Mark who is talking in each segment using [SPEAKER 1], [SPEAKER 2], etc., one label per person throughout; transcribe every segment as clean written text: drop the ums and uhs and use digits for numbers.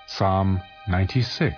[SPEAKER 1] Psalm 96.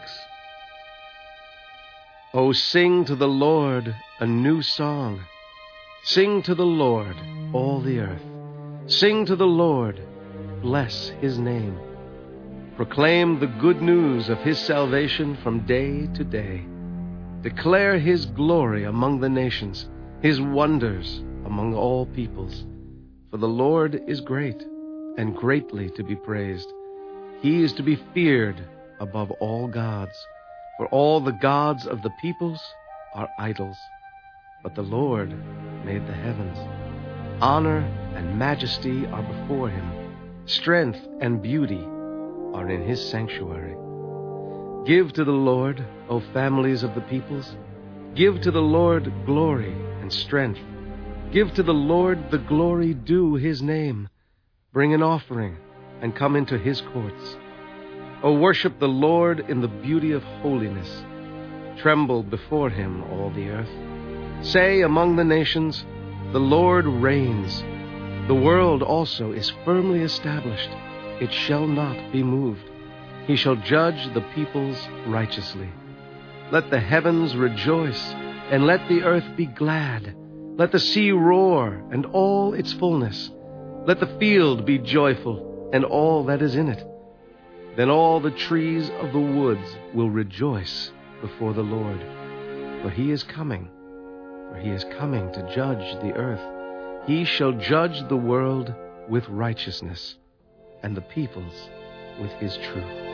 [SPEAKER 2] O sing to the Lord a new song. Sing to the Lord, all the earth. Sing to the Lord, bless his name. Proclaim the good news of his salvation from day to day. Declare his glory among the nations, his wonders among all peoples. For the Lord is great, and greatly to be praised. He is to be feared above all gods. For all the gods of the peoples are idols. But the Lord made the heavens. Honor and majesty are before him. Strength and beauty are in his sanctuary. Give to the Lord, O families of the peoples. Give to the Lord glory and strength. Give to the Lord the glory due his name. Bring an offering and come into his courts. O worship the Lord in the beauty of holiness. Tremble before him, all the earth. Say among the nations, the Lord reigns. The world also is firmly established. It shall not be moved. He shall judge the peoples righteously. Let the heavens rejoice, and let the earth be glad. Let the sea roar, and all its fullness. Let the field be joyful, and all that is in it. Then all the trees of the woods will rejoice before the Lord. For he is coming to judge the earth. He shall judge the world with righteousness, and the peoples with his truth.